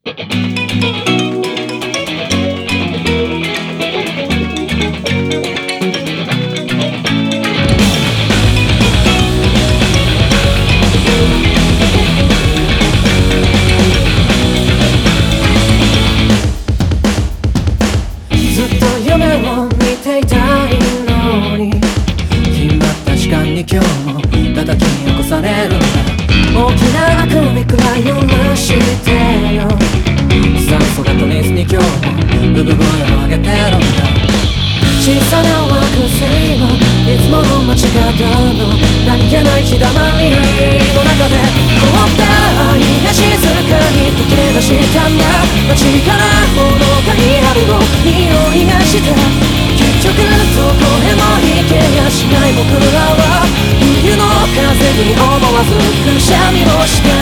ずっと夢を見ていたいのに、決まった時間に今日も叩き起こされるんだ。大きなあくびくらい許してよ。酸素が取りずに今日も産声を上げてるんだ。小さな惑星はいつもの街角の何気ない日だまりの中で凍った愛が静かに溶け出したんだ。街からほのかに春の匂いがして、結局どこへも行けやしない僕らは冬の風に思わずくしゃみをした。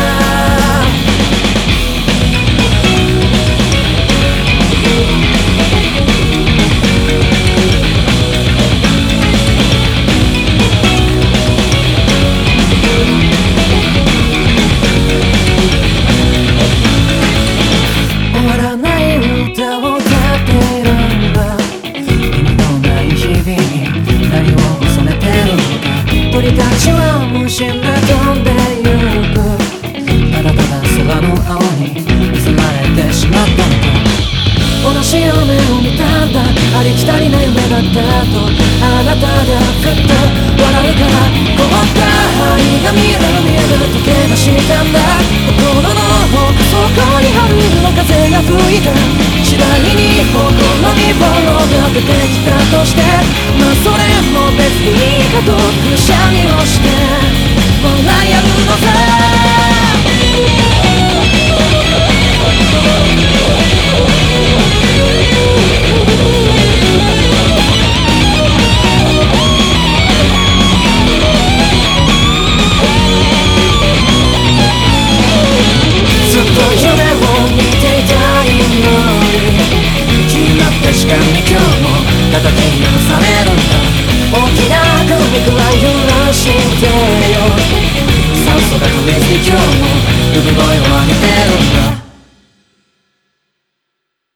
終わらない歌を歌ってるんだ。意味のない日々に何を恐れてるのか。鳥たちは無心で飛んでゆく。ただただ空の青に見せられてしまったのか。同じ夢を見たんだ。ありきたりな夢だったとあなたがふっと笑うから。凍った愛が見える溶け出したんだ。心の奥底に春の風が吹いた。次第に心にボロが出てきたとして、まあそれも別にいいかとくしゃみをして笑い合うのさ。ずっと夢を見ていたいのに、決まった時間に今日も叩き起こされるんだ。大きなあくびくらい許してよ。酸素が止めずに今日も産声を